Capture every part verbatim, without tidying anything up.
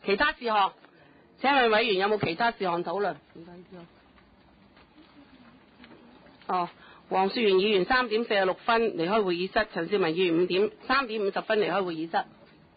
其他事項，請問委員有冇其他事項討論？哦，黃雪賢議員三點四十六分離開會議室，陳少文議員五點三點五十分離開會議室。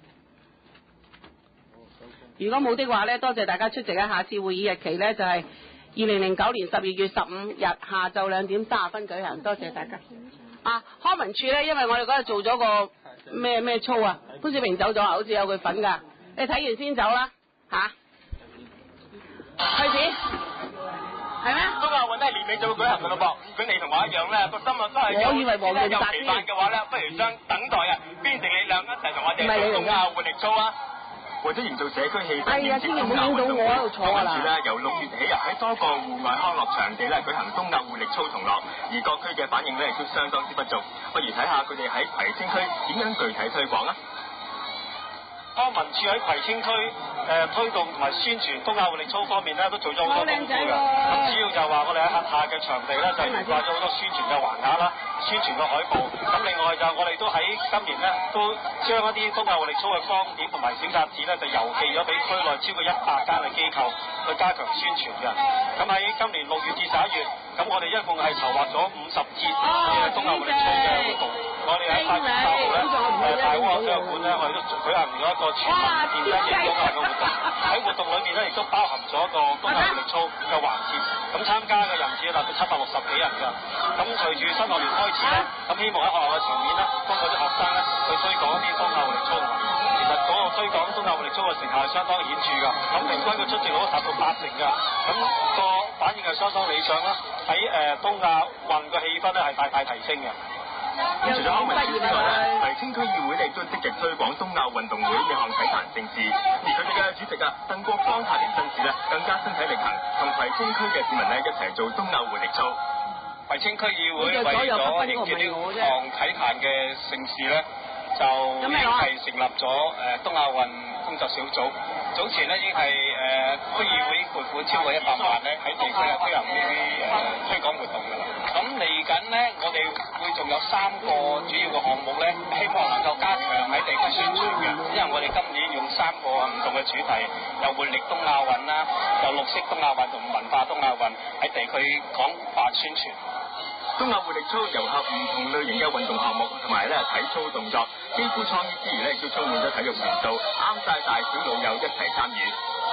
如果冇的話呢，多謝大家出席啊！下次會議日期呢，就係二零零九年十二月十五日下晝兩點三十分舉行。多謝大家。啊，康文署呢，因為我哋嗰日做咗個咩咩操啊，潘小平走咗啊，好似有佢份㗎。你睇完先走啦，嚇、啊。開始。係咩？ 東亞運咧年尾就會舉行㗎咯噃。如果你同我一樣咧，個心啊都係我以為黃潤達期盼嘅話咧，不如將等待啊變成力量，一齊同我哋做東亞活力操啊！為咗營造社區氣氛， 哎呀，千祈唔好影到我喺度坐啊啦！ 跟住咧，由六月起啊，喺多個戶外康樂場地咧舉行東亞活力操同樂，而各區嘅反應咧亦都相當之不俗。不如睇下佢哋喺葵青區點樣具體推廣啊！康文署喺葵青區誒、呃、推動同埋宣傳東亞活力操方面咧，都做咗好多功夫㗎。咁主要就話我哋喺轄下嘅場地咧，就懸掛咗好多宣傳嘅橫額啦、宣傳嘅海報。咁另外就我哋都喺今年咧，都將一啲東亞活力操嘅光點同埋小冊子咧，就郵寄咗俾區內超過一百間嘅機構去加強宣傳㗎。咁喺今年六月至十一月，咁我哋一共係籌劃咗五十節嘅東亞活力操嘅活動。我哋喺八月八號咧，誒大窩體育館咧，我哋都舉行咗一個全民健身嘅東亞嘅活動。喺活動裏邊咧，亦都包含咗一個東亞活力操嘅環節。咁參加嘅人次達到七百六十幾人㗎。咁隨住新學年開始咧，咁希望喺學校嘅層面咧，通過啲學生咧去推廣一啲東亞活力操嘅。其實嗰個推廣東亞活力操嘅成效係相當顯著㗎。咁平均嘅出席率都達到八成㗎。咁個反應係相當理想啦。喺誒東亞運嘅氣氛咧係大大提升嘅。咁除咗康文署之外咧，葵青區議會咧亦都積極推廣東亞運動會呢項體壇盛事，而佢哋嘅主席啊鄧國邦太平紳士咧更加身體力行，同葵青區嘅市民咧一齊做東亞活力操。葵青區議會為咗迎接呢項體壇嘅盛事咧，就已經係成立咗誒東亞運工作小組。早前咧已經係誒區議會撥款超過一百萬咧喺地區啊推行呢啲誒推廣活動㗎啦。咁嚟緊咧，我哋會仲有三個主要嘅項目咧，希望能夠加強喺地區宣傳嘅。因為我哋今年用三個唔同嘅主題，有活力東亞運啦，有綠色東亞運同文化東亞運喺地區廣泛宣傳。東亞活力操糅合唔同類型嘅運動項目同埋咧體操動作，既富創意之餘咧，亦都充滿咗體育元素，啱晒大小老幼一齊參與。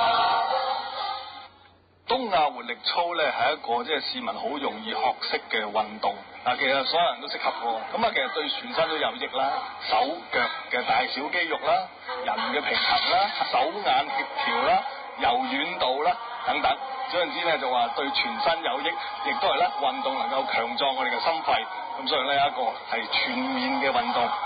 東亞活力操咧係一個即係市民好容易學識嘅運動，嗱其實所有人都適合喎。咁啊其實對全身都有益啦，手腳嘅大小肌肉啦，人嘅平衡啦，手眼協調啦，柔軟度啦等等。總言之咧就話對全身有益，亦都係咧運動能夠強壯我哋嘅心肺，咁所以咧一個係全面嘅運動。